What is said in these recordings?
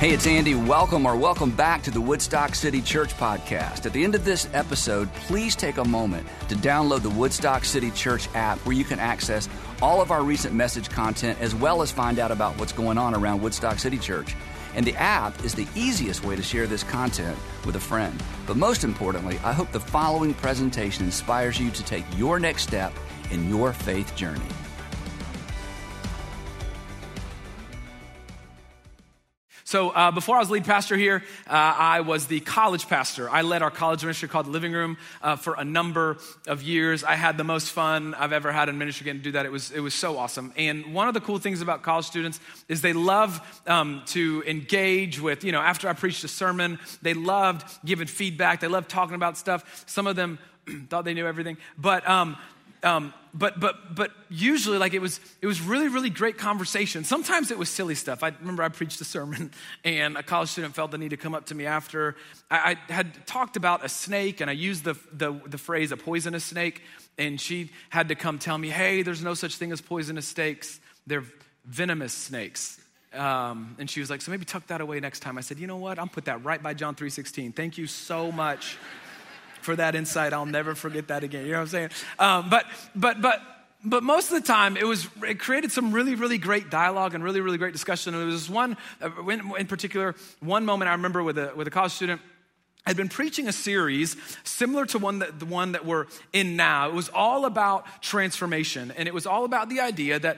Hey, it's Andy. Welcome back to the Woodstock City Church podcast. At the end of this episode, please take a moment to download the Woodstock City Church app where you can access all of our recent message content as well as find out about what's going on around Woodstock City Church. And the app is the easiest way to share this content with a friend. But most importantly, I hope the following presentation inspires you to take your next step in your faith journey. So before I was lead pastor here, I was the college pastor. I led our college ministry called The Living Room for a number of years. I had the most fun I've ever had in ministry getting to do that. It was so awesome. And one of the cool things about college students is they love to engage with, after I preached a sermon, they loved giving feedback. They loved talking about stuff. Some of them thought they knew everything. But usually, like, it was really, really great conversation. Sometimes it was silly stuff. I remember I preached a sermon and a college student felt the need to come up to me after. I had talked about a snake and I used the phrase a poisonous snake, and she had to come tell me, hey, there's no such thing as poisonous snakes. They're venomous snakes. And she was like, so maybe tuck that away next time. I said, you know what? I'll put that right by John 3:16. Thank you so much for that insight. I'll never forget that again. You know what I'm saying? But most of the time, it created some really, really great dialogue and really, really great discussion. And there was one, in particular, one moment I remember with a college student. I'd been preaching a series similar to the one that we're in now. It was all about transformation, and it was all about the idea that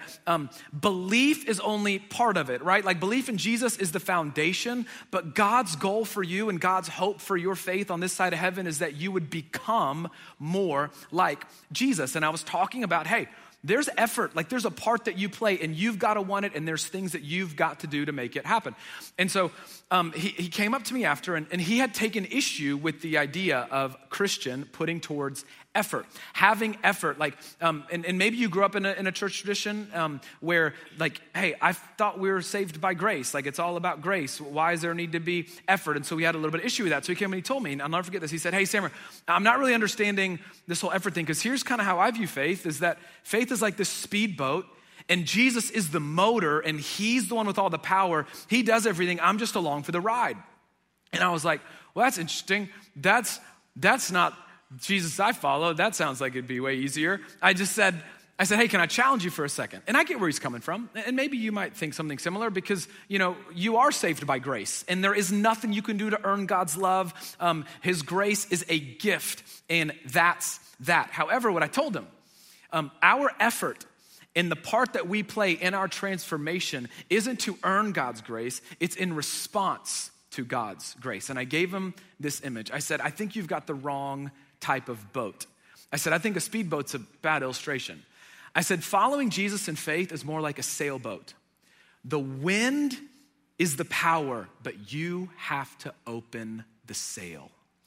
belief is only part of it, right? Like, belief in Jesus is the foundation, but God's goal for you and God's hope for your faith on this side of heaven is that you would become more like Jesus. And I was talking about, hey, there's effort, like there's a part that you play and you've got to want it, and there's things that you've got to do to make it happen. And so he came up to me after, and he had taken issue with the idea of Christian putting towards effort, having effort. Like, and maybe you grew up in a church tradition where, like, hey, I thought we were saved by grace. Like, it's all about grace. Why is there a need to be effort? And so we had a little bit of issue with that. So he came and he told me, and I'll never forget this. He said, hey, Sammer, I'm not really understanding this whole effort thing, because here's kind of how I view faith, is that faith is like this speedboat, and Jesus is the motor, and he's the one with all the power. He does everything. I'm just along for the ride. And I was like, well, that's interesting. That's not Jesus I follow. That sounds like it'd be way easier. I said, hey, can I challenge you for a second? And I get where he's coming from. And maybe you might think something similar, because, you are saved by grace, and there is nothing you can do to earn God's love. His grace is a gift, and that's that. However, what I told him, our effort in the part that we play in our transformation isn't to earn God's grace. It's in response to God's grace. And I gave him this image. I said, I think you've got the wrong type of boat. I said, I think a speedboat's a bad illustration. I said, following Jesus in faith is more like a sailboat. The wind is the power, but you have to open the sail.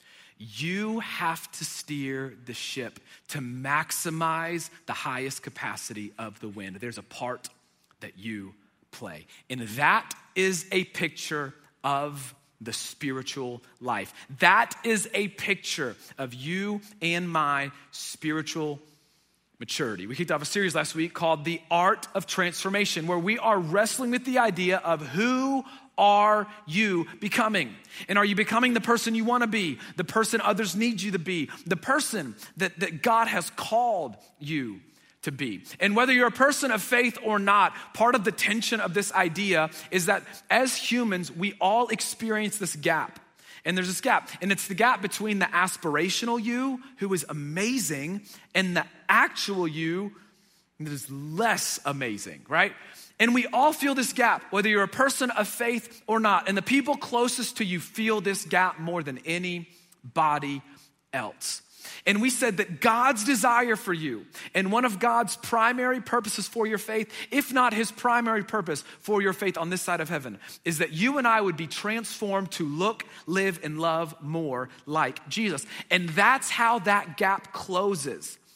You have to steer the ship to maximize the highest capacity of the wind. There's a part that you play. And that is a picture of the spiritual life. That is a picture of you and my spiritual maturity. We kicked off a series last week called The Art of Transformation, where we are wrestling with the idea of who are you becoming? And are you becoming the person you want to be, the person others need you to be, the person that God has called you to be? And whether you're a person of faith or not, part of the tension of this idea is that as humans, we all experience this gap. And there's this gap, and it's the gap between the aspirational you, who is amazing, and the actual you that is less amazing, right? And we all feel this gap, whether you're a person of faith or not. And the people closest to you feel this gap more than anybody else. And we said that God's desire for you, and one of God's primary purposes for your faith, if not his primary purpose for your faith on this side of heaven, is that you and I would be transformed to look, live, and love more like Jesus. And that's how that gap closes.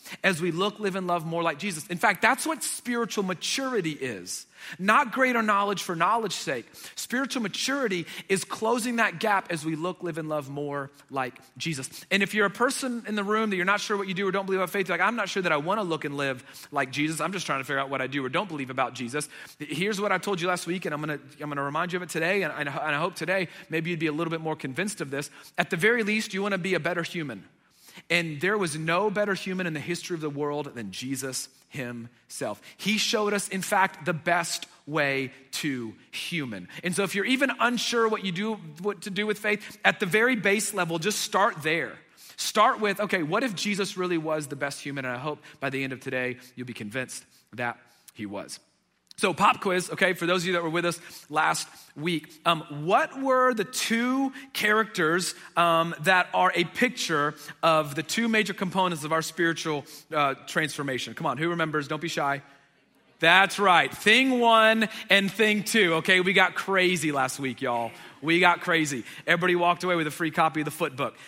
as we look, live, and love more like Jesus. In fact, that's what spiritual maturity is. Not greater knowledge for knowledge's sake. Spiritual maturity is closing that gap as we look, live, and love more like Jesus. And if you're a person in the room that you're not sure what you do or don't believe about faith, you're like, I'm not sure that I want to look and live like Jesus. I'm just trying to figure out what I do or don't believe about Jesus. Here's what I told you last week, and I'm gonna remind you of it today, and I hope today maybe you'd be a little bit more convinced of this. At the very least, you want to be a better human. And there was no better human in the history of the world than Jesus himself. He showed us, in fact, the best way to human. And so if you're even unsure what to do with faith, at the very base level, just start there. Start with, okay, what if Jesus really was the best human? And I hope by the end of today, you'll be convinced that he was. So pop quiz, okay, for those of you that were with us last week, what were the two characters that are a picture of the two major components of our spiritual transformation? Come on, who remembers? Don't be shy. That's right, thing one and thing two, okay? We got crazy last week, y'all. We got crazy. Everybody walked away with a free copy of the foot book.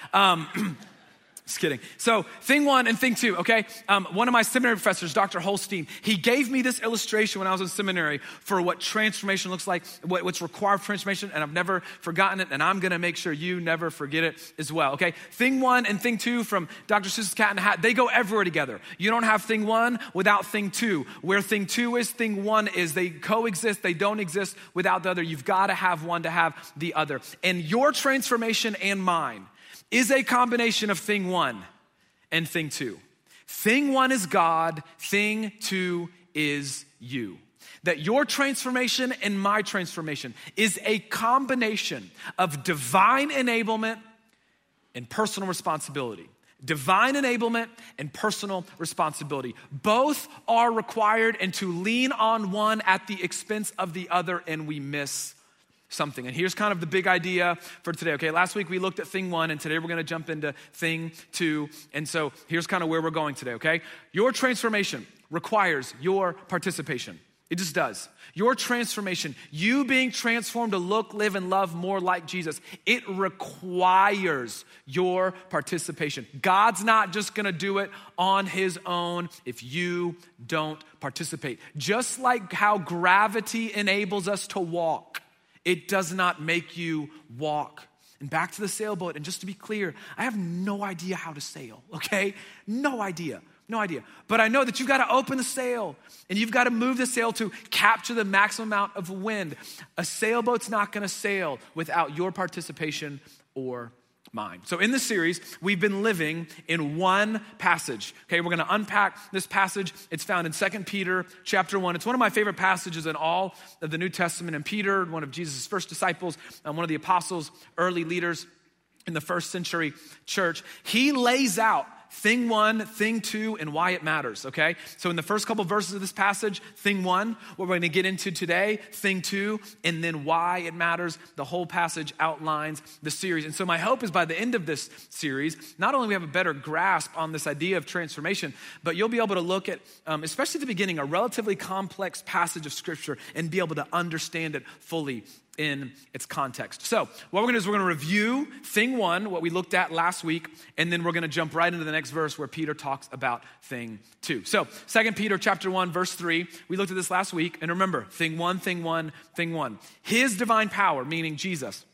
Just kidding. So thing one and thing two, okay? One of my seminary professors, Dr. Holstein, he gave me this illustration when I was in seminary for what transformation looks like, what's required for transformation, and I've never forgotten it, and I'm gonna make sure you never forget it as well, okay? Thing one and thing two from Dr. Seuss's Cat in the Hat, they go everywhere together. You don't have thing one without thing two. Where thing two is, thing one is. They coexist, they don't exist without the other. You've gotta have one to have the other. And your transformation and mine is a combination of thing one and thing two. Thing one is God, thing two is you. That your transformation and my transformation is a combination of divine enablement and personal responsibility. Divine enablement and personal responsibility. Both are required, and to lean on one at the expense of the other, and we miss something. And here's kind of the big idea for today, okay? Last week we looked at thing one, and today we're gonna jump into thing two. And so here's kind of where we're going today, okay? Your transformation requires your participation. It just does. Your transformation, you being transformed to look, live, and love more like Jesus, it requires your participation. God's not just gonna do it on his own if you don't participate. Just like how gravity enables us to walk, it does not make you walk. And back to the sailboat, and just to be clear, I have no idea how to sail, okay? No idea. But I know that you've got to open the sail, and you've got to move the sail to capture the maximum amount of wind. A sailboat's not gonna sail without your participation or mine. So in this series, we've been living in one passage. Okay, we're gonna unpack this passage. It's found in 2 Peter chapter 1. It's one of my favorite passages in all of the New Testament. And Peter, one of Jesus' first disciples, one of the apostles, early leaders in the first century church, he lays out thing one, thing two, and why it matters, okay? So in the first couple verses of this passage, thing one, what we're gonna get into today, thing two, and then why it matters. The whole passage outlines the series. And so my hope is by the end of this series, not only we have a better grasp on this idea of transformation, but you'll be able to look at, especially at the beginning, a relatively complex passage of scripture and be able to understand it fully in its context. So what we're gonna do is we're gonna review thing one, what we looked at last week, and then we're gonna jump right into the next verse where Peter talks about thing two. So 2 Peter chapter 1, verse 3, we looked at this last week, and remember, thing one, thing one, thing one. His divine power, meaning Jesus'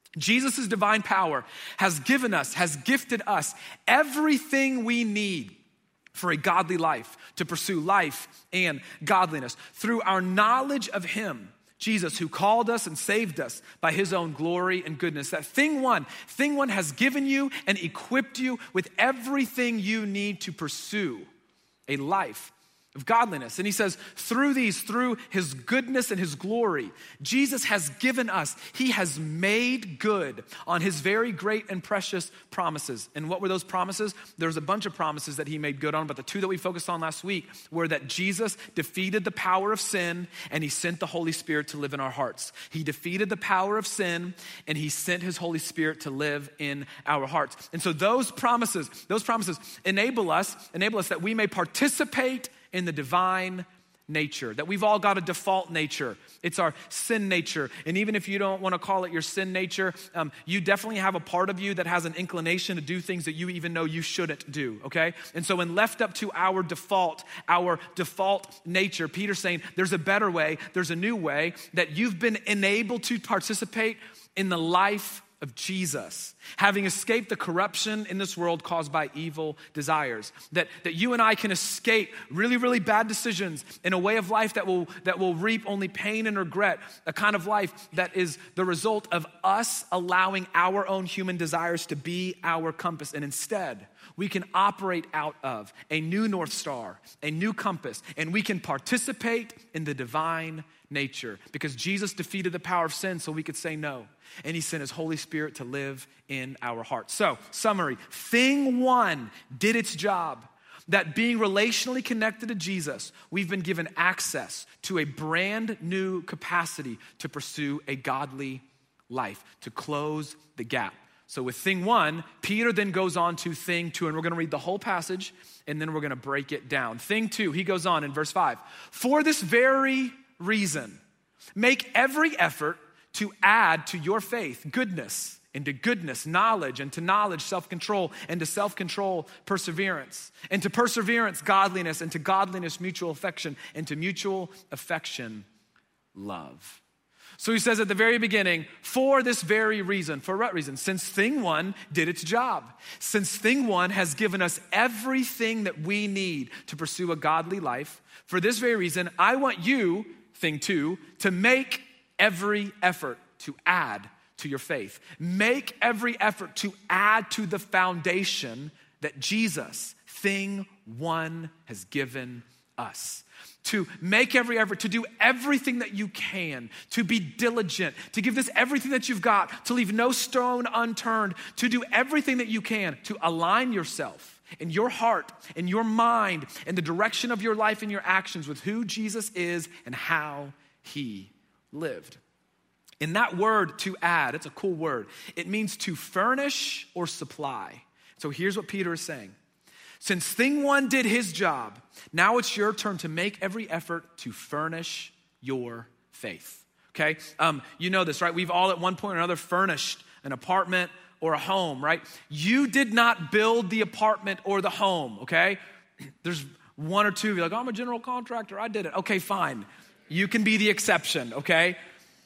divine power has gifted us everything we need for a godly life, to pursue life and godliness through our knowledge of him, Jesus, who called us and saved us by his own glory and goodness. That thing one has given you and equipped you with everything you need to pursue a life of godliness. And he says, through his goodness and his glory, Jesus has given us, he has made good on his very great and precious promises. And what were those promises? There's a bunch of promises that he made good on, but the two that we focused on last week were that Jesus defeated the power of sin and he sent the Holy Spirit to live in our hearts. He defeated the power of sin and he sent his Holy Spirit to live in our hearts. And so those promises enable us that we may participate in the divine nature, that we've all got a default nature. It's our sin nature. And even if you don't want to call it your sin nature, you definitely have a part of you that has an inclination to do things that you even know you shouldn't do, okay? And so when left up to our default nature, Peter's saying there's a better way, there's a new way, that you've been enabled to participate in the life of Jesus, having escaped the corruption in this world caused by evil desires. That you and I can escape really, really bad decisions in a way of life that will reap only pain and regret, a kind of life that is the result of us allowing our own human desires to be our compass. And instead, we can operate out of a new North Star, a new compass, and we can participate in the divine nature because Jesus defeated the power of sin so we could say no. And he sent his Holy Spirit to live in our hearts. So, summary, thing one did its job. That being relationally connected to Jesus, we've been given access to a brand new capacity to pursue a godly life, to close the gap. So with thing one, Peter then goes on to thing two, and we're gonna read the whole passage, and then we're gonna break it down. Thing two, he goes on in verse 5. For this very reason, make every effort to add to your faith goodness, and to goodness, knowledge, and to knowledge, self-control, and to self-control, perseverance, and to perseverance, godliness, and to godliness, mutual affection, and to mutual affection, love. So he says at the very beginning, for this very reason. For what reason? Since thing one did its job. Since thing one has given us everything that we need to pursue a godly life. For this very reason, I want you, thing two, to make every effort to add to your faith. Make every effort to add to the foundation that Jesus, thing one, has given us. To make every effort, to do everything that you can, to be diligent, to give this everything that you've got, to leave no stone unturned, to do everything that you can, to align yourself and your heart and your mind and the direction of your life and your actions with who Jesus is and how he lived. In that word, to add, it's a cool word. It means to furnish or supply. So here's what Peter is saying. Since thing one did his job, now it's your turn to make every effort to furnish your faith. Okay? You know this, right? We've all at one point or another furnished an apartment or a home, right? You did not build the apartment or the home, okay? There's one or two of you like, I'm a general contractor, I did it. Okay, fine. You can be the exception, okay?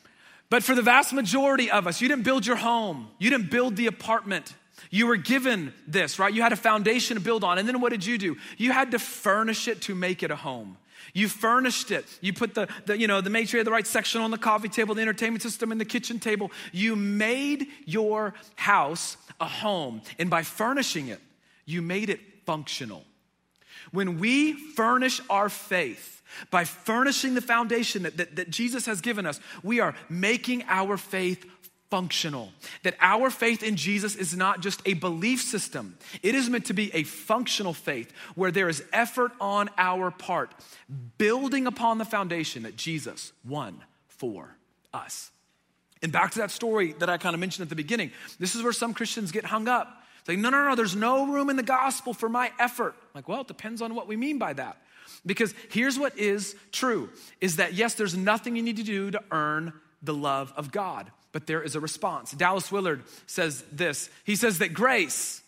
But for the vast majority of us, you didn't build your home. You didn't build the apartment. You were given this, right? You had a foundation to build on. And then what did you do? You had to furnish it to make it a home. You furnished it. You put the made sure you had the right section on the coffee table, the entertainment system, and the kitchen table. You made your house a home. And by furnishing it, you made it functional. When we furnish our faith, by furnishing the foundation that Jesus has given us, we are making our faith functional. That our faith in Jesus is not just a belief system. It is meant to be a functional faith where there is effort on our part, building upon the foundation that Jesus won for us. And back to that story that I kind of mentioned at the beginning, this is where some Christians get hung up. It's like, no, there's no room in the gospel for my effort. Like, well, it depends on what we mean by that. Because here's what is true, is that yes, there's nothing you need to do to earn the love of God, but there is a response. Dallas Willard says this. He says that grace,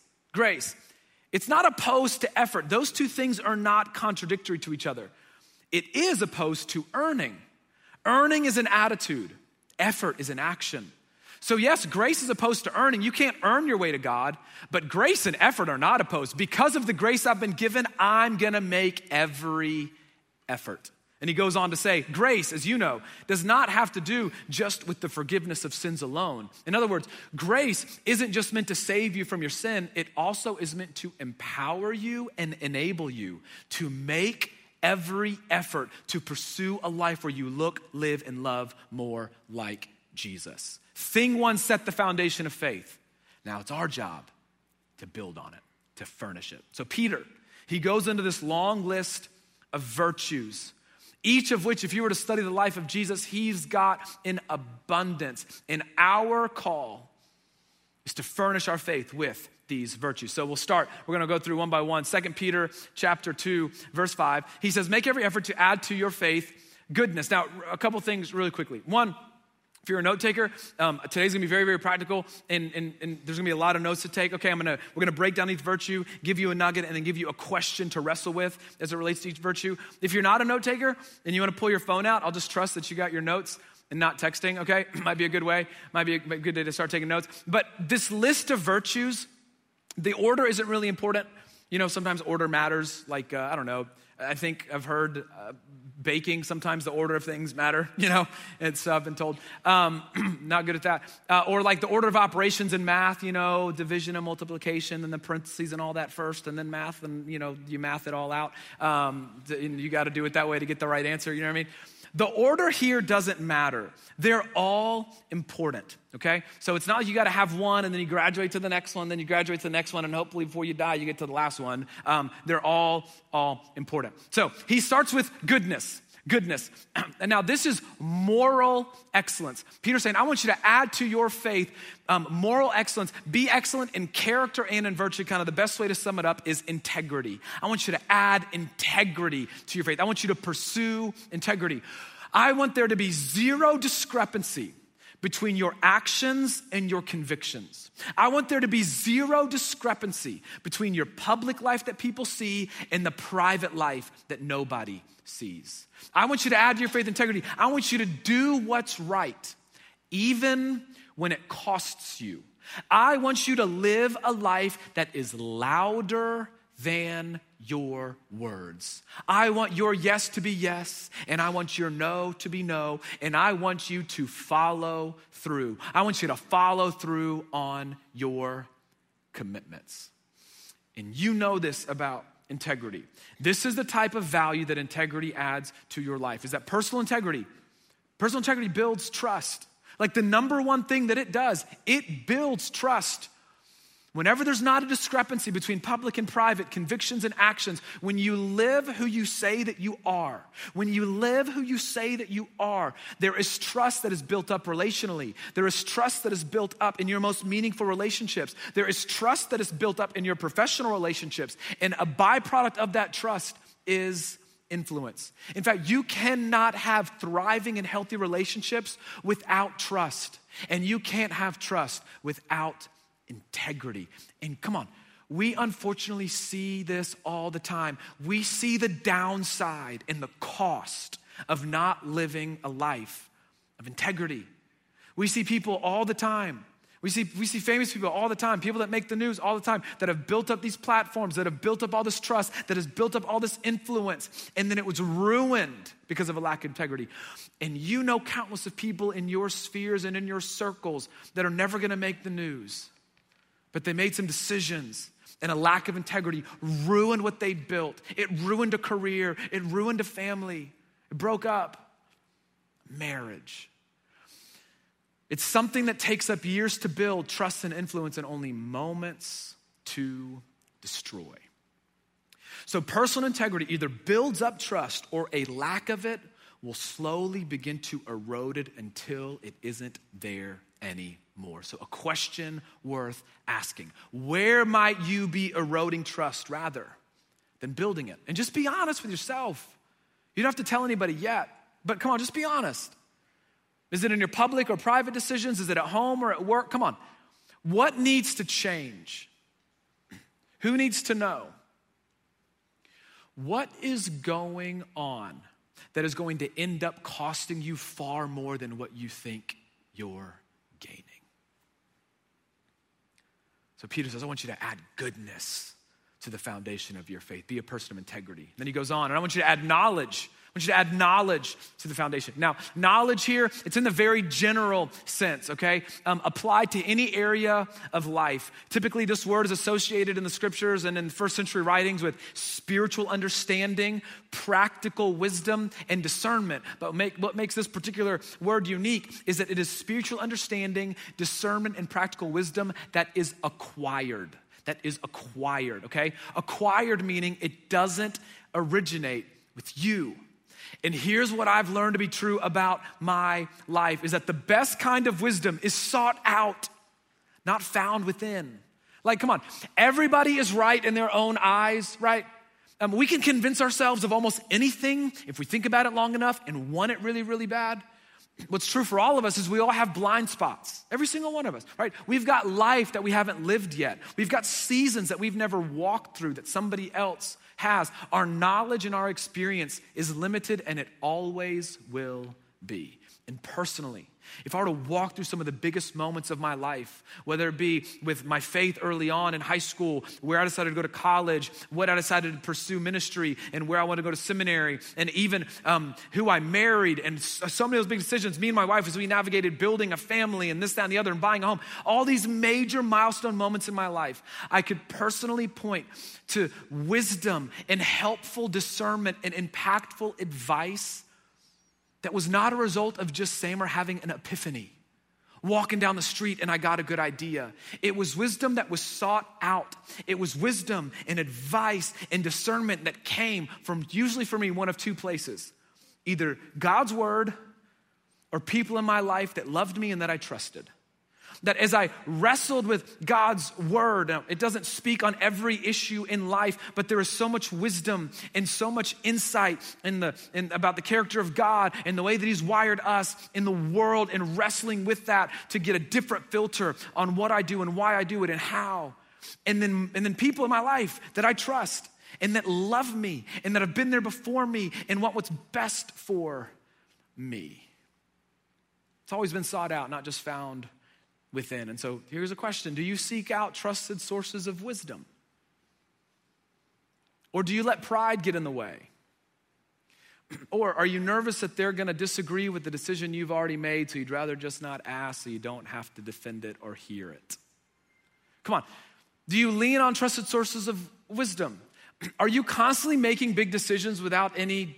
it's not opposed to effort. Those two things are not contradictory to each other. It is opposed to earning. Earning is an attitude. Effort is an action. So yes, grace is opposed to earning. You can't earn your way to God, but grace and effort are not opposed. Because of the grace I've been given, I'm gonna make every effort. And he goes on to say, grace, as you know, does not have to do just with the forgiveness of sins alone. In other words, grace isn't just meant to save you from your sin. It also is meant to empower you and enable you to make every effort to pursue a life where you look, live, and love more like Jesus. Thing one set the foundation of faith. Now it's our job to build on it, to furnish it. So Peter, he goes into this long list of virtues, each of which, if you were to study the life of Jesus, he's got in abundance. And our call is to furnish our faith with these virtues. So we'll start. We're going to go through one by one. 2 Peter chapter 2, verse 5. He says, make every effort to add to your faith goodness. Now, a couple things really quickly. One, if you're a note taker, today's gonna be very, very practical, and there's gonna be a lot of notes to take. Okay, we're gonna break down each virtue, give you a nugget, and then give you a question to wrestle with as it relates to each virtue. If you're not a note taker and you wanna pull your phone out, I'll just trust that you got your notes and not texting, okay? Might be a good way, might be a good day to start taking notes. But this list of virtues, the order isn't really important. You know, sometimes order matters, like, I don't know, I think I've heard baking, sometimes the order of things matter, you know, I've been told. Not good at that. Or like the order of operations in math, you know, division and multiplication and the parentheses and all that first, and then math, and, you know, you math it all out. You got to do it that way to get the right answer, you know what I mean? The order here doesn't matter. They're all important, okay? So it's not like you got to have one and then you graduate to the next one, then you graduate to the next one, and hopefully before you die, you get to the last one. They're all important. So he starts with goodness. And now this is moral excellence. Peter's saying, I want you to add to your faith moral excellence. Be excellent in character and in virtue. Kind of the best way to sum it up is integrity. I want you to add integrity to your faith. I want you to pursue integrity. I want there to be zero discrepancy between your actions and your convictions. I want there to be zero discrepancy between your public life that people see and the private life that nobody sees. I want you to add to your faith integrity. I want you to do what's right, even when it costs you. I want you to live a life that is louder than your words. I want your yes to be yes, and I want your no to be no, and I want you to follow through. I want you to follow through on your commitments. And you know this about integrity. This is the type of value that integrity adds to your life, is that personal integrity builds trust. Like the number one thing that it does, it builds trust. Whenever there's not a discrepancy between public and private, convictions and actions, when you live who you say that you are, there is trust that is built up relationally. There is trust that is built up in your most meaningful relationships. There is trust that is built up in your professional relationships. And a byproduct of that trust is influence. In fact, you cannot have thriving and healthy relationships without trust. And you can't have trust without integrity. And come on, we unfortunately see this all the time. We see the downside and the cost of not living a life of integrity. We see people all the time. We see famous people all the time, people that make the news all the time, that have built up these platforms, that have built up all this trust, that has built up all this influence, and then it was ruined because of a lack of integrity. And you know countless of people in your spheres and in your circles that are never gonna make the news, but they made some decisions, and a lack of integrity ruined what they'd built. It ruined a career, it ruined a family, it broke up marriage. It's something that takes up years to build, trust and influence, and only moments to destroy. So personal integrity either builds up trust, or a lack of it will slowly begin to erode it until it isn't there anymore. So a question worth asking: where might you be eroding trust rather than building it? And just be honest with yourself. You don't have to tell anybody yet, but come on, just be honest. Is it in your public or private decisions? Is it at home or at work? Come on. What needs to change? Who needs to know? What is going on that is going to end up costing you far more than what you think you're gaining? So Peter says, I want you to add goodness to the foundation of your faith. Be a person of integrity. Then he goes on, and I want you to add knowledge. I want you to add knowledge to the foundation. Now, knowledge here, it's in the very general sense, okay? Applied to any area of life. Typically, this word is associated in the scriptures and in first century writings with spiritual understanding, practical wisdom, and discernment. But what makes this particular word unique is that it is spiritual understanding, discernment, and practical wisdom that is acquired. Okay? Acquired meaning it doesn't originate with you. And here's what I've learned to be true about my life, is that the best kind of wisdom is sought out, not found within. Like, come on, everybody is right in their own eyes, right? We can convince ourselves of almost anything if we think about it long enough and want it really, really bad. What's true for all of us is we all have blind spots, every single one of us, right? We've got life that we haven't lived yet. We've got seasons that we've never walked through that somebody else has. Our knowledge and our experience is limited, and it always will be. And personally, if I were to walk through some of the biggest moments of my life, whether it be with my faith early on in high school, where I decided to go to college, what I decided to pursue ministry, and where I want to go to seminary, and even who I married, and so many of those big decisions, me and my wife, as we navigated building a family and this, that, and the other, and buying a home, all these major milestone moments in my life, I could personally point to wisdom and helpful discernment and impactful advice that was not a result of just Samer having an epiphany, walking down the street and I got a good idea. It was wisdom that was sought out. It was wisdom and advice and discernment that came from, usually for me, one of two places. Either God's word or people in my life that loved me and that I trusted. That as I wrestled with God's word, it doesn't speak on every issue in life, but there is so much wisdom and so much insight about the character of God and the way that he's wired us in the world, and wrestling with that to get a different filter on what I do and why I do it and how. And then people in my life that I trust and that love me and that have been there before me and want what's best for me. It's always been sought out, not just found within. And so here's a question. Do you seek out trusted sources of wisdom? Or do you let pride get in the way? Or are you nervous that they're going to disagree with the decision you've already made, so you'd rather just not ask so you don't have to defend it or hear it? Come on. Do you lean on trusted sources of wisdom? Are you constantly making big decisions without any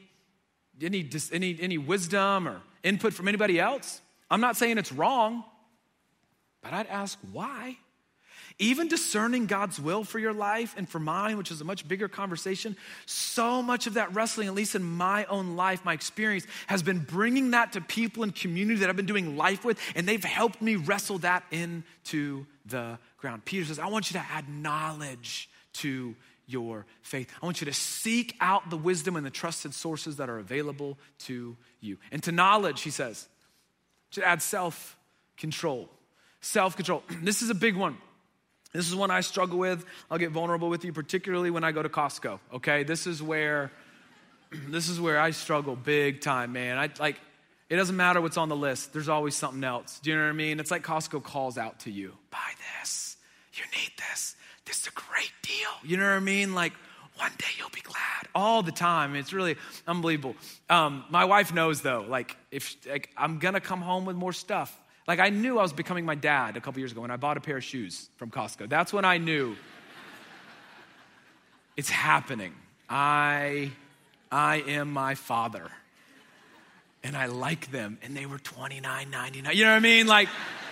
wisdom or input from anybody else? I'm not saying it's wrong, but I'd ask why. Even discerning God's will for your life and for mine, which is a much bigger conversation, so much of that wrestling, at least in my own life, my experience, has been bringing that to people in community that I've been doing life with, and they've helped me wrestle that into the ground. Peter says, I want you to add knowledge to your faith. I want you to seek out the wisdom and the trusted sources that are available to you. And to knowledge, he says, to add self-control. Self-control. This is a big one. This is one I struggle with. I'll get vulnerable with you, particularly when I go to Costco, okay? This is where I struggle big time, man. It doesn't matter what's on the list. There's always something else. Do you know what I mean? It's like Costco calls out to you. Buy this. You need this. This is a great deal. You know what I mean? Like, one day you'll be glad. All the time. It's really unbelievable. My wife knows, though, if I'm going to come home with more stuff. Like, I knew I was becoming my dad a couple years ago when I bought a pair of shoes from Costco. That's when I knew it's happening. I am my father, and I like them, and they were $29.99. You know what I mean? Like,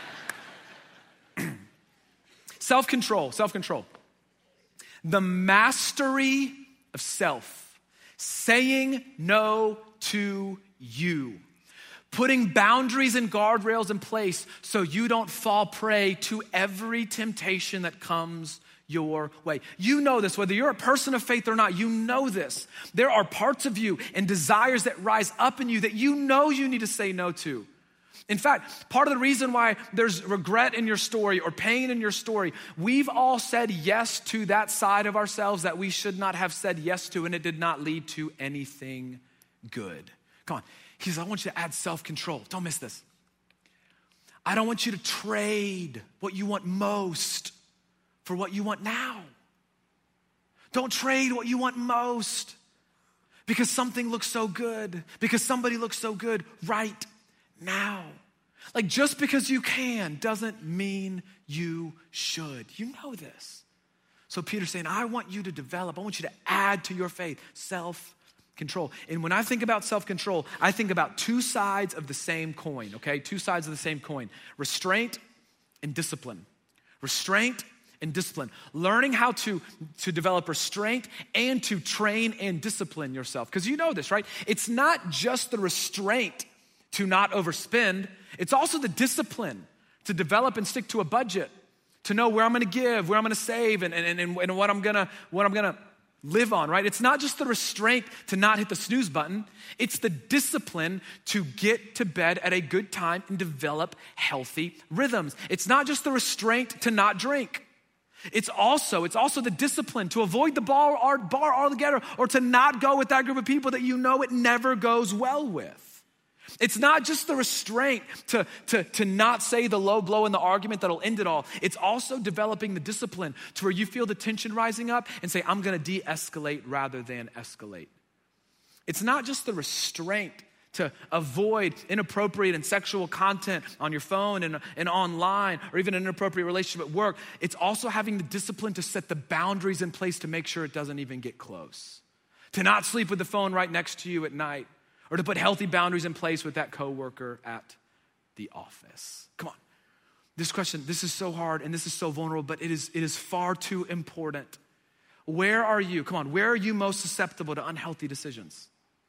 self-control. The mastery of self. Saying no to you. Putting boundaries and guardrails in place so you don't fall prey to every temptation that comes your way. You know this, whether you're a person of faith or not, you know this. There are parts of you and desires that rise up in you that you know you need to say no to. In fact, part of the reason why there's regret in your story or pain in your story, we've all said yes to that side of ourselves that we should not have said yes to, and it did not lead to anything good. Come on. He says, I want you to add self-control. Don't miss this. I don't want you to trade what you want most for what you want now. Don't trade what you want most because something looks so good, because somebody looks so good right now. Like, just because you can doesn't mean you should. You know this. So Peter's saying, I want you to develop, I want you to add to your faith self-control. And when I think about self-control, I think about two sides of the same coin, okay? Two sides of the same coin. Restraint and discipline. Restraint and discipline. Learning how to develop restraint and to train and discipline yourself. Because you know this, right? It's not just the restraint to not overspend. It's also the discipline to develop and stick to a budget. to know where I'm gonna give, where I'm gonna save, and what I'm gonna live on, right? It's not just the restraint to not hit the snooze button. It's the discipline to get to bed at a good time and develop healthy rhythms. It's not just the restraint to not drink. It's also the discipline to avoid the bar altogether, or to not go with that group of people that you know it never goes well with. It's not just the restraint to not say the low blow in the argument that'll end it all. It's also developing the discipline to where you feel the tension rising up and say, I'm gonna de-escalate rather than escalate. It's not just the restraint to avoid inappropriate and sexual content on your phone and online, or even an inappropriate relationship at work. It's also having the discipline to set the boundaries in place to make sure it doesn't even get close. To not sleep with the phone right next to you at night, or to put healthy boundaries in place with that coworker at the office. Come on. This question, this is so hard and this is so vulnerable, but it is far too important. Where are you? Come on, where are you most susceptible to unhealthy decisions?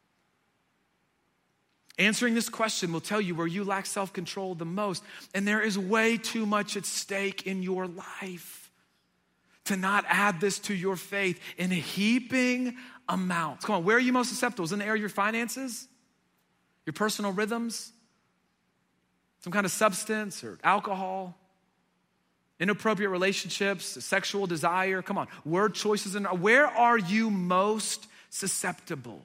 Answering this question will tell you where you lack self-control the most. And there is way too much at stake in your life to not add this to your faith in heaping amounts. Come on, where are you most susceptible? Is it in the area of your finances? Your personal rhythms? Some kind of substance or alcohol? Inappropriate relationships? Sexual desire? Come on, word choices. Where are you most susceptible?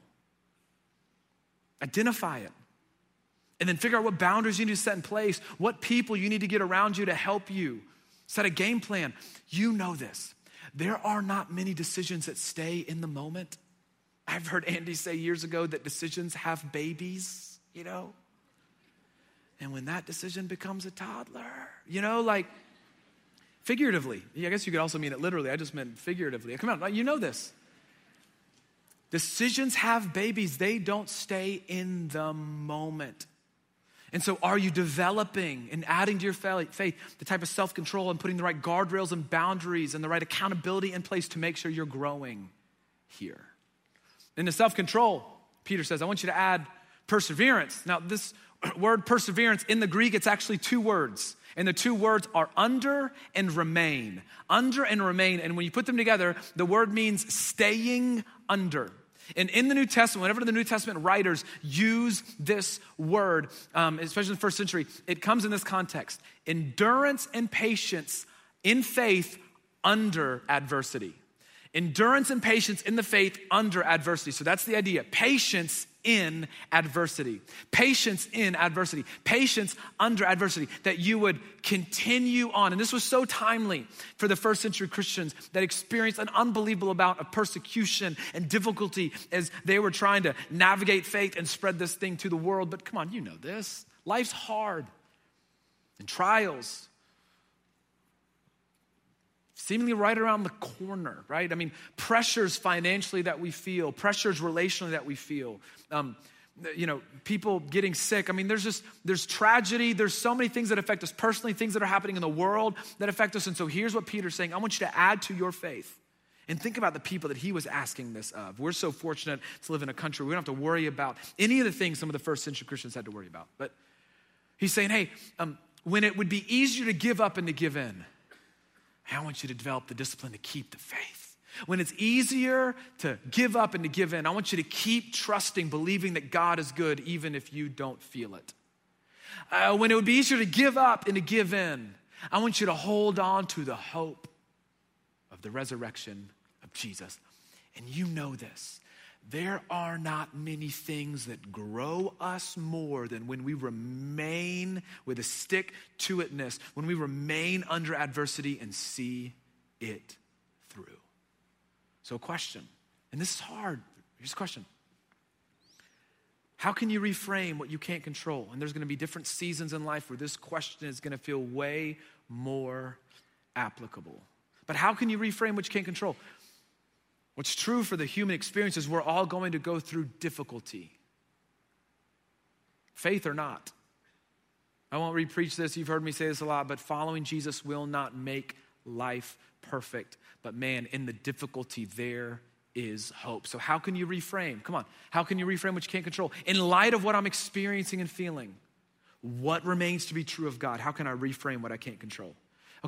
Identify it. And then figure out what boundaries you need to set in place, what people you need to get around you to help you. Set a game plan. You know this. There are not many decisions that stay in the moment. I've heard Andy say years ago that decisions have babies, you know? And when that decision becomes a toddler, you know, like figuratively. I guess you could also mean it literally. I just meant figuratively. Come on, you know this. Decisions have babies. They don't stay in the moment. And so are you developing and adding to your faith the type of self-control and putting the right guardrails and boundaries and the right accountability in place to make sure you're growing here? In the self-control, Peter says, I want you to add perseverance. Now, this word perseverance in the Greek, it's actually two words. And the two words are under and remain. Under and remain. And when you put them together, the word means staying under. And in the New Testament, whenever the New Testament writers use this word, especially in the first century, it comes in this context. Endurance and patience in faith under adversity. Endurance and patience in the faith under adversity. So that's the idea. Patience in adversity. Patience in adversity. Patience under adversity. That you would continue on. And this was so timely for the first century Christians that experienced an unbelievable amount of persecution and difficulty as they were trying to navigate faith and spread this thing to the world. But come on, you know this. Life's hard. And trials seemingly right around the corner, right? I mean, pressures financially that we feel, pressures relationally that we feel, people getting sick. I mean, there's tragedy. There's so many things that affect us personally, things that are happening in the world that affect us. And so here's what Peter's saying. I want you to add to your faith and think about the people that he was asking this of. We're so fortunate to live in a country where we don't have to worry about any of the things some of the first century Christians had to worry about. But he's saying, hey, when it would be easier to give up and to give in, I want you to develop the discipline to keep the faith. When it's easier to give up and to give in, I want you to keep trusting, believing that God is good even if you don't feel it. When it would be easier to give up and to give in, I want you to hold on to the hope of the resurrection of Jesus. And you know this. There are not many things that grow us more than when we remain with a stick-to-itness, when we remain under adversity and see it through. So a question, and this is hard. Here's a question. How can you reframe what you can't control? And there's going to be different seasons in life where this question is going to feel way more applicable. But how can you reframe what you can't control? What's true for the human experience is we're all going to go through difficulty. Faith or not. I won't re-preach this. You've heard me say this a lot, but following Jesus will not make life perfect. But man, in the difficulty, there is hope. So how can you reframe? Come on. How can you reframe what you can't control? In light of what I'm experiencing and feeling, what remains to be true of God? How can I reframe what I can't control? Okay,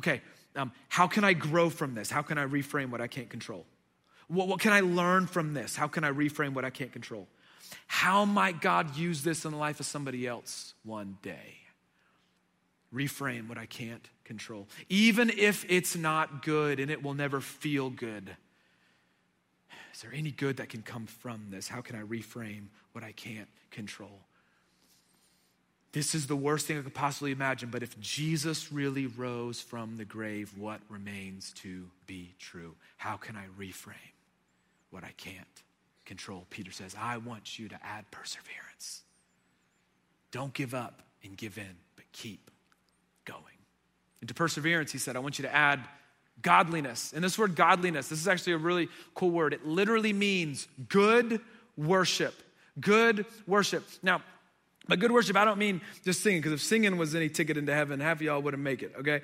how can I grow from this? How can I reframe what I can't control? What can I learn from this? How can I reframe what I can't control? How might God use this in the life of somebody else one day? Reframe what I can't control. Even if it's not good and it will never feel good. Is there any good that can come from this? How can I reframe what I can't control? This is the worst thing I could possibly imagine, but if Jesus really rose from the grave, what remains to be true? How can I reframe what I can't control? Peter says, I want you to add perseverance. Don't give up and give in, but keep going. And to perseverance, he said, I want you to add godliness. And this word godliness, this is actually a really cool word. It literally means good worship. Good worship. Now, by good worship, I don't mean just singing, because if singing was any ticket into heaven, half of y'all wouldn't make it, okay?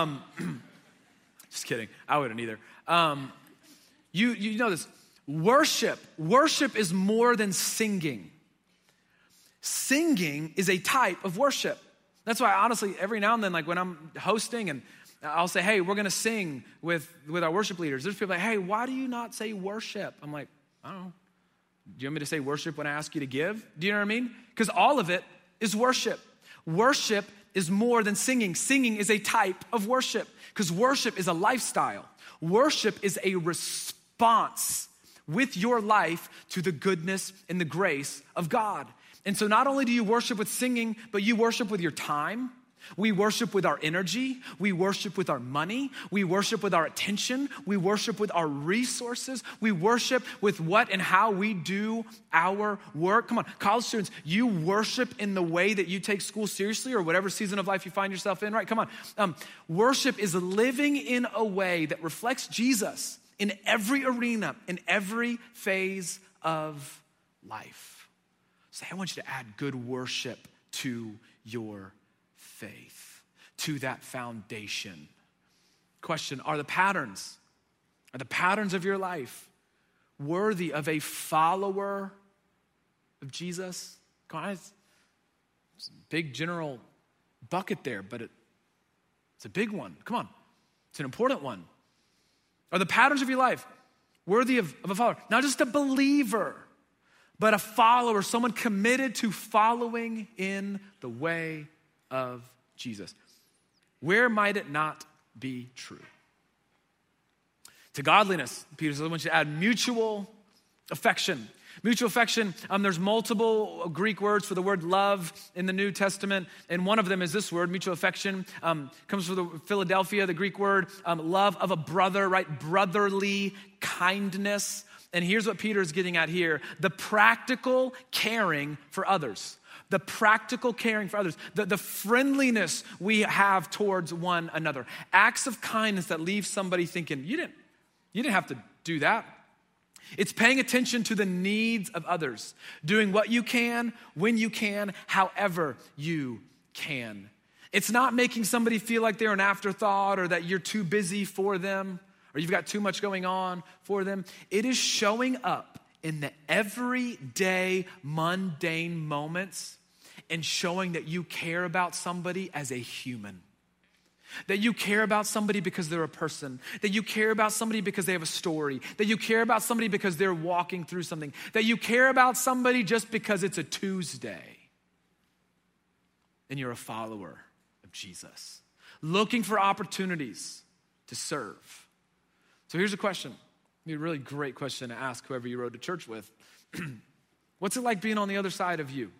Just kidding. I wouldn't either. You know this. Worship is more than singing. Singing is a type of worship. That's why, honestly, every now and then, like when I'm hosting and I'll say, hey, we're going to sing with our worship leaders. There's people like, hey, why do you not say worship? I'm like, I don't know. Do you want me to say worship when I ask you to give? Do you know what I mean? Because all of it is worship. Worship is more than singing. Singing is a type of worship because worship is a lifestyle. Worship is a response with your life to the goodness and the grace of God. And so not only do you worship with singing, but you worship with your time. We worship with our energy. We worship with our money. We worship with our attention. We worship with our resources. We worship with what and how we do our work. Come on, college students, you worship in the way that you take school seriously or whatever season of life you find yourself in, right? Come on. Worship is living in a way that reflects Jesus in every arena, in every phase of life. So I want you to add good worship to your faith, to that foundation. Question, are the patterns of your life worthy of a follower of Jesus? Come on, it's a big general bucket there, but it's a big one. Come on, it's an important one. Are the patterns of your life worthy of a follower? Not just a believer, but a follower, someone committed to following in the way of Jesus. Where might it not be true? To godliness, Peter says, I want you to add mutual affection. Mutual affection, there's multiple Greek words for the word love in the New Testament, and one of them is this word, mutual affection. Comes from the Philadelphia, the Greek word, love of a brother, right? Brotherly kindness. And here's what Peter is getting at here, the practical caring for others. The practical caring for others, the friendliness we have towards one another. Acts of kindness that leave somebody thinking, you didn't have to do that. It's paying attention to the needs of others, doing what you can, when you can, however you can. It's not making somebody feel like they're an afterthought or that you're too busy for them or you've got too much going on for them. It is showing up in the everyday, mundane moments and showing that you care about somebody as a human. That you care about somebody because they're a person. That you care about somebody because they have a story. That you care about somebody because they're walking through something. That you care about somebody just because it's a Tuesday. And you're a follower of Jesus. Looking for opportunities to serve. So here's a question. A really great question to ask whoever you rode to church with. What's it like being on the other side of you?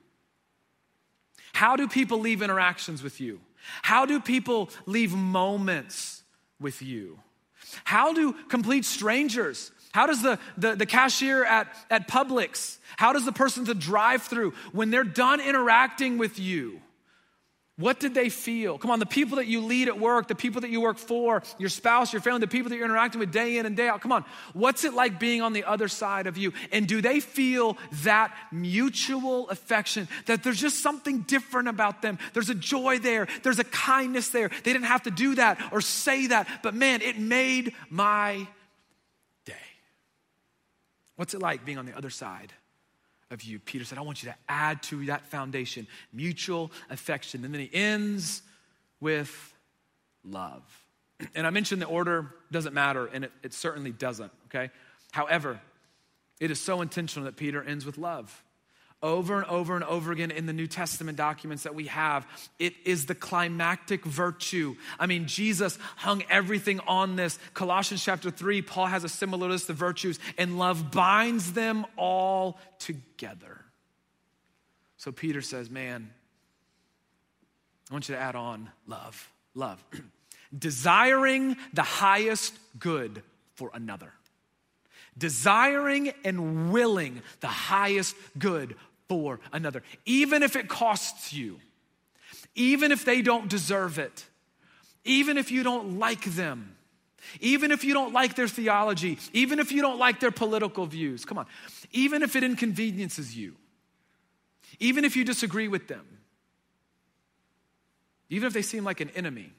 How do people leave interactions with you? How do people leave moments with you? How do complete strangers, how does the cashier at Publix, how does the person at the drive-thru, when they're done interacting with you, what did they feel? Come on, the people that you lead at work, the people that you work for, your spouse, your family, the people that you're interacting with day in and day out. Come on, what's it like being on the other side of you? And do they feel that mutual affection, that there's just something different about them? There's a joy there. There's a kindness there. They didn't have to do that or say that, but man, it made my day. What's it like being on the other side of you? Peter said, I want you to add to that foundation mutual affection. And then he ends with love. And I mentioned the order doesn't matter, and it certainly doesn't, okay? However, it is so intentional that Peter ends with love. Over and over and over again in the New Testament documents that we have, it is the climactic virtue. I mean, Jesus hung everything on this. Colossians chapter 3, Paul has a similar list of virtues, and love binds them all together. So Peter says, man, I want you to add on love. Love. Desiring the highest good for another. Desiring and willing the highest good for another, even if it costs you, even if they don't deserve it, even if you don't like them, even if you don't like their theology, even if you don't like their political views, come on, even if it inconveniences you, even if you disagree with them, even if they seem like an enemy.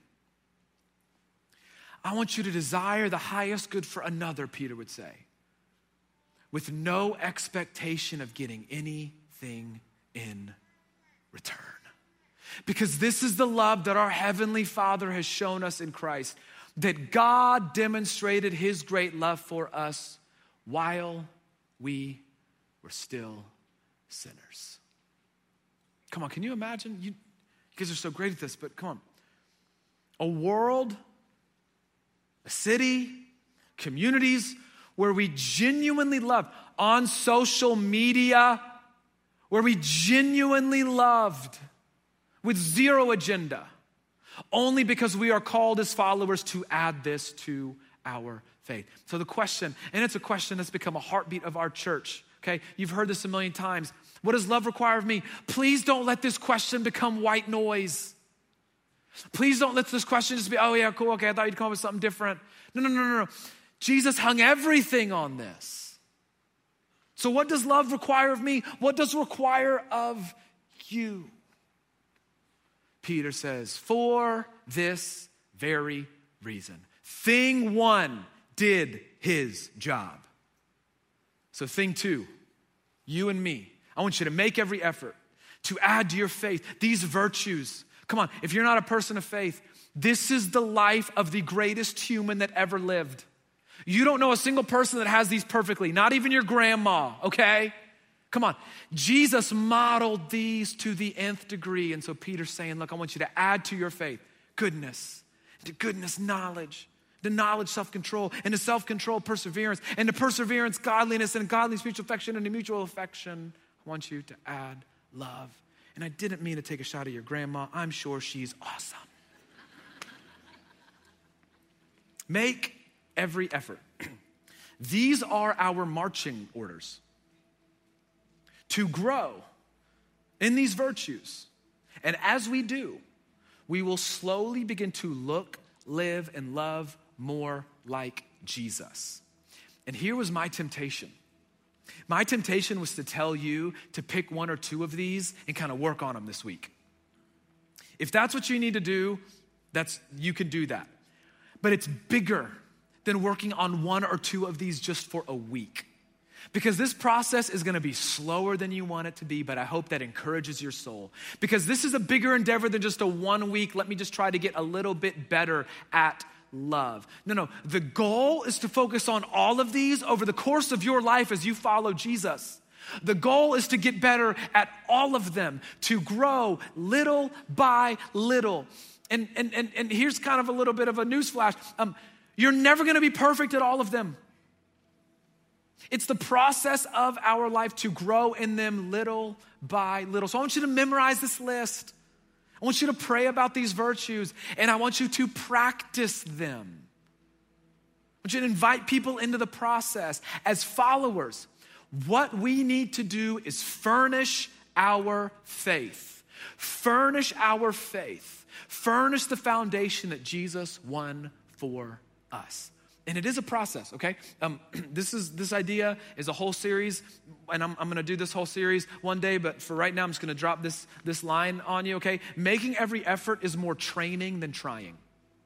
I want you to desire the highest good for another, Peter would say, with no expectation of getting anything in return. Because this is the love that our Heavenly Father has shown us in Christ, that God demonstrated His great love for us while we were still sinners. Come on, can you imagine? You guys are so great at this, but come on. A world, a city, communities where we genuinely love, on social media, where we genuinely loved with zero agenda, only because we are called as followers to add this to our faith. So the question, and it's a question that's become a heartbeat of our church, okay? You've heard this a million times. What does love require of me? Please don't let this question become white noise. Please don't let this question just be, oh yeah, cool, okay, I thought you'd come up with something different. No. Jesus hung everything on this. So what does love require of me? What does it require of you? Peter says, for this very reason. Thing one did his job. So thing two, you and me, I want you to make every effort to add to your faith these virtues. Come on, if you're not a person of faith, this is the life of the greatest human that ever lived. You don't know a single person that has these perfectly, not even your grandma, okay? Come on. Jesus modeled these to the nth degree. And so Peter's saying, look, I want you to add to your faith goodness, to goodness, knowledge, to knowledge, self-control, and to self-control, perseverance, and to perseverance, godliness, and godliness, mutual affection, and to mutual affection, I want you to add love. And I didn't mean to take a shot at your grandma. I'm sure she's awesome. Make every effort. These are our marching orders to grow in these virtues. And as we do, we will slowly begin to look, live, and love more like Jesus. And here was my temptation. My temptation was to tell you to pick one or two of these and kind of work on them this week. If that's what you need to do, you can do that. But it's bigger than working on one or two of these just for a week. Because this process is gonna be slower than you want it to be, but I hope that encourages your soul. Because this is a bigger endeavor than just a 1 week, let me just try to get a little bit better at love. No. The goal is to focus on all of these over the course of your life as you follow Jesus. The goal is to get better at all of them, to grow little by little. And here's kind of a little bit of a newsflash. You're never gonna be perfect at all of them. It's the process of our life to grow in them little by little. So I want you to memorize this list. I want you to pray about these virtues, and I want you to practice them. I want you to invite people into the process. As followers, what we need to do is furnish our faith. Furnish our faith. Furnish the foundation that Jesus won for us. And it is a process, okay? This idea is a whole series, and I'm gonna do this whole series one day, but for right now, I'm just gonna drop this line on you, okay? Making every effort is more training than trying.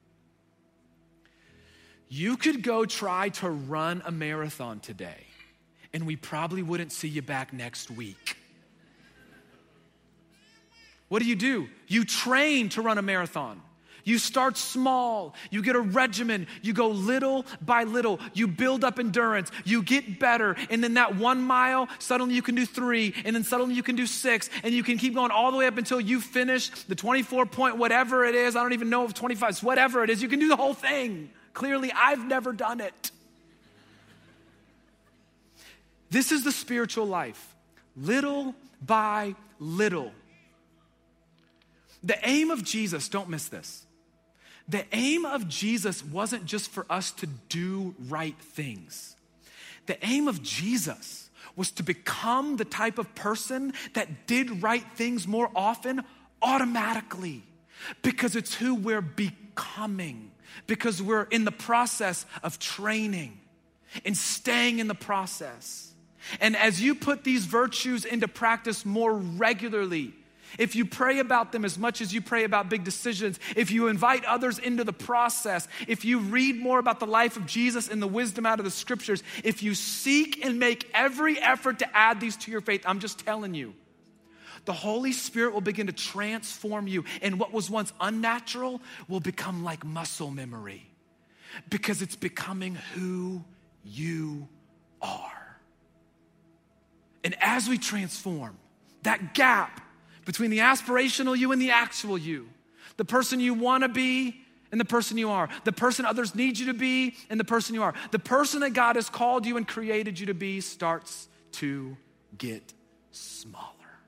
You could go try to run a marathon today, and we probably wouldn't see you back next week. What do? You train to run a marathon. You start small. You get a regimen. You go little by little. You build up endurance. You get better. And then that 1 mile, suddenly you can do 3. And then suddenly you can do 6. And you can keep going all the way up until you finish the 24 point, whatever it is. I don't even know if 25, whatever it is. You can do the whole thing. Clearly, I've never done it. This is the spiritual life. Little by little. The aim of Jesus, don't miss this. The aim of Jesus wasn't just for us to do right things. The aim of Jesus was to become the type of person that did right things more often automatically, because it's who we're becoming, because we're in the process of training and staying in the process. And as you put these virtues into practice more regularly, if you pray about them as much as you pray about big decisions, if you invite others into the process, if you read more about the life of Jesus and the wisdom out of the scriptures, if you seek and make every effort to add these to your faith, I'm just telling you, the Holy Spirit will begin to transform you. And what was once unnatural will become like muscle memory, because it's becoming who you are. And as we transform, that gap between the aspirational you and the actual you, the person you want to be and the person you are, the person others need you to be and the person you are, the person that God has called you and created you to be starts to get smaller.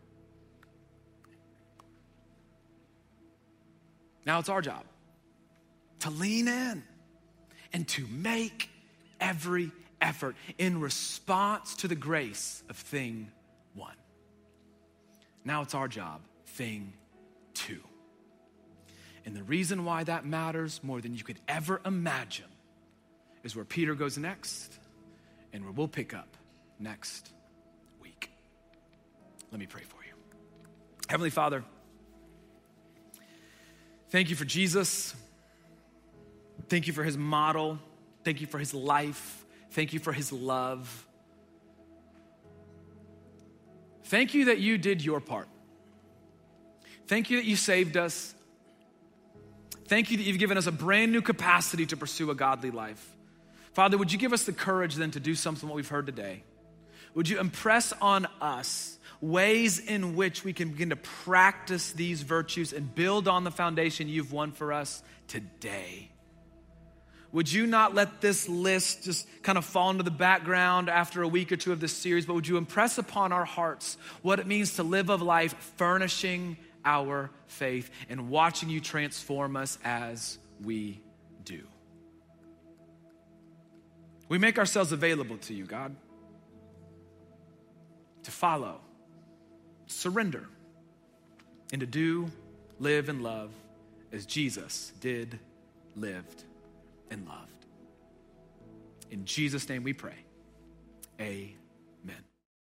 Now it's our job to lean in and to make every effort in response to the grace of thing 1. Now it's our job, thing 2. And the reason why that matters more than you could ever imagine is where Peter goes next and where we'll pick up next week. Let me pray for you. Heavenly Father, thank you for Jesus. Thank you for his model. Thank you for his life. Thank you for his love. Thank you that you did your part. Thank you that you saved us. Thank you that you've given us a brand new capacity to pursue a godly life. Father, would you give us the courage then to do something what we've heard today? Would you impress on us ways in which we can begin to practice these virtues and build on the foundation you've won for us today? Would you not let this list just kind of fall into the background after a week or two of this series, but would you impress upon our hearts what it means to live a life furnishing our faith and watching you transform us as we do? We make ourselves available to you, God, to follow, surrender, and to do, live, and love as Jesus did, lived, and loved. In Jesus' name we pray. Amen.